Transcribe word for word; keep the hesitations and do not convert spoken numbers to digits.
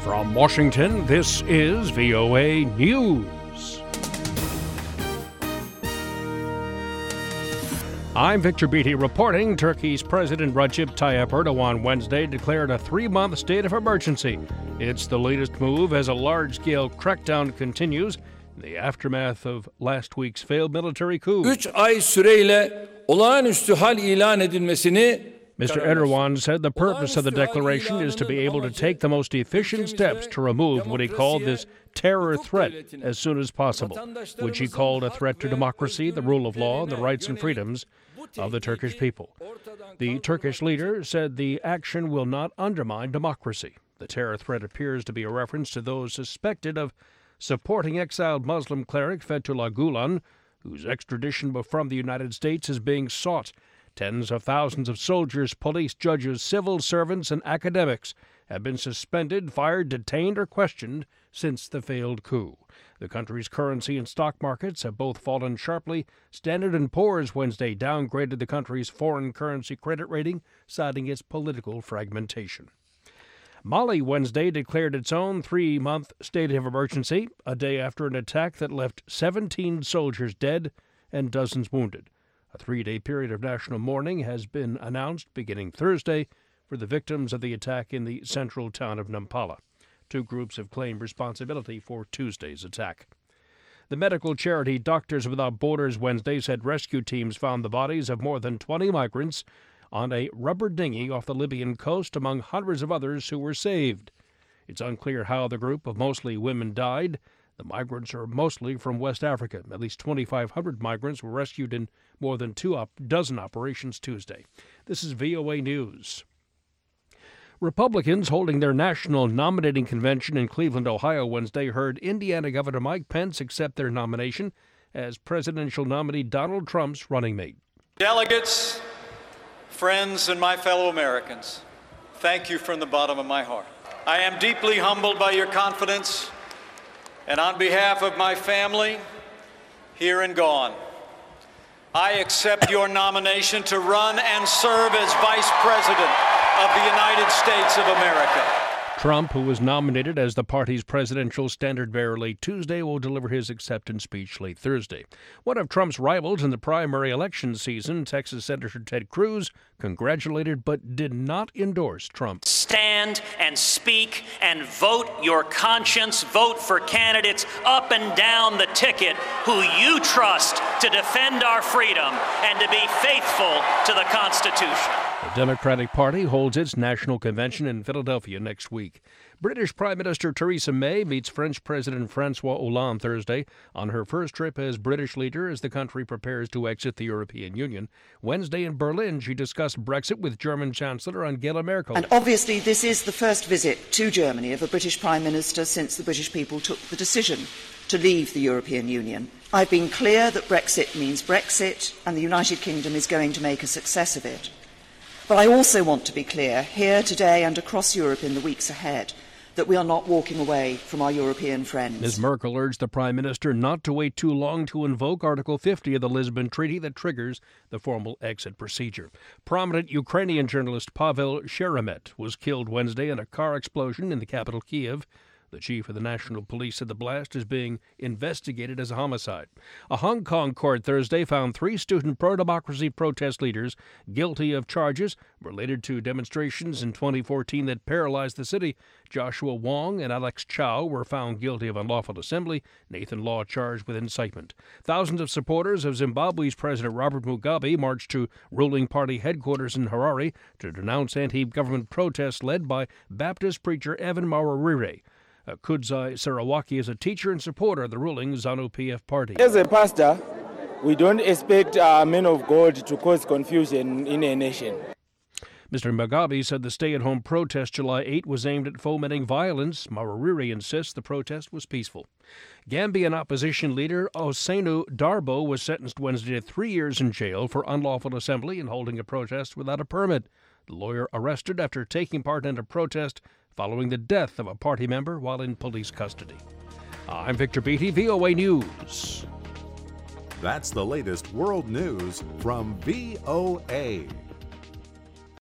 From Washington, this is V O A News. I'm Victor Beatty reporting. Turkey's President Recep Tayyip Erdogan Wednesday declared a three-month state of emergency. It's the latest move as a large-scale crackdown continues in the aftermath of last week's failed military coup. üç ay süreyle olağanüstü hal ilan edilmesini Mister Erdogan said the purpose of the declaration is to be able to take the most efficient steps to remove what he called this terror threat as soon as possible, which he called a threat to democracy, the rule of law, and the rights and freedoms of the Turkish people. The Turkish leader said the action will not undermine democracy. The terror threat appears to be a reference to those suspected of supporting exiled Muslim cleric Fethullah Gulen, whose extradition from the United States is being sought. Tens of thousands of soldiers, police, judges, civil servants, and academics have been suspended, fired, detained, or questioned since the failed coup. The country's currency and stock markets have both fallen sharply. Standard and Poor's Wednesday downgraded the country's foreign currency credit rating, citing its political fragmentation. Mali Wednesday declared its own three-month state of emergency, a day after an attack that left seventeen soldiers dead and dozens wounded. A three-day period of national mourning has been announced beginning Thursday for the victims of the attack in the central town of Nampala. Two groups have claimed responsibility for Tuesday's attack. The medical charity Doctors Without Borders Wednesday said rescue teams found the bodies of more than twenty migrants on a rubber dinghy off the Libyan coast among hundreds of others who were saved. It's unclear how the group of mostly women died. The migrants are mostly from West Africa. At least twenty-five hundred migrants were rescued in more than two op- dozen operations Tuesday. This is V O A News. Republicans holding their national nominating convention in Cleveland, Ohio Wednesday heard Indiana Governor Mike Pence accept their nomination as presidential nominee Donald Trump's running mate. Delegates, friends, and my fellow Americans, thank you from the bottom of my heart. I am deeply humbled by your confidence. And on behalf of my family, here and gone, I accept your nomination to run and serve as Vice President of the United States of America. Trump, who was nominated as the party's presidential standard-bearer late Tuesday, will deliver his acceptance speech late Thursday. One of Trump's rivals in the primary election season, Texas Senator Ted Cruz, congratulated but did not endorse Trump. Stand and speak and vote your conscience. Vote for candidates up and down the ticket who you trust to defend our freedom and to be faithful to the Constitution. The Democratic Party holds its national convention in Philadelphia next week. British Prime Minister Theresa May meets French President François Hollande Thursday on her first trip as British leader as the country prepares to exit the European Union. Wednesday in Berlin, she discussed Brexit with German Chancellor Angela Merkel. And obviously this is the first visit to Germany of a British Prime Minister since the British people took the decision to leave the European Union. I've been clear that Brexit means Brexit and the United Kingdom is going to make a success of it. But I also want to be clear, here today and across Europe in the weeks ahead, that we are not walking away from our European friends. Miz Merkel urged the Prime Minister not to wait too long to invoke Article fifty of the Lisbon Treaty that triggers the formal exit procedure. Prominent Ukrainian journalist Pavel Sheremet was killed Wednesday in a car explosion in the capital, Kiev. The chief of the National Police said the blast is being investigated as a homicide. A Hong Kong court Thursday found three student pro-democracy protest leaders guilty of charges related to demonstrations in twenty fourteen that paralyzed the city. Joshua Wong and Alex Chow were found guilty of unlawful assembly. Nathan Law charged with incitement. Thousands of supporters of Zimbabwe's President Robert Mugabe marched to ruling party headquarters in Harare to denounce anti-government protests led by Baptist preacher Evan Mawarire. Uh, Kudzai Sarawaki is a teacher and supporter of the ruling ZANU-P F party. As a pastor, we don't expect uh, men of God to cause confusion in a nation. Mister Mugabe said the stay-at-home protest July eighth was aimed at fomenting violence. Mawarire insists the protest was peaceful. Gambian opposition leader Ousseynou Darboe was sentenced Wednesday to three years in jail for unlawful assembly and holding a protest without a permit. The lawyer arrested after taking part in a protest following the death of a party member while in police custody. I'm Victor Beatty, V O A News. That's the latest world news from V O A.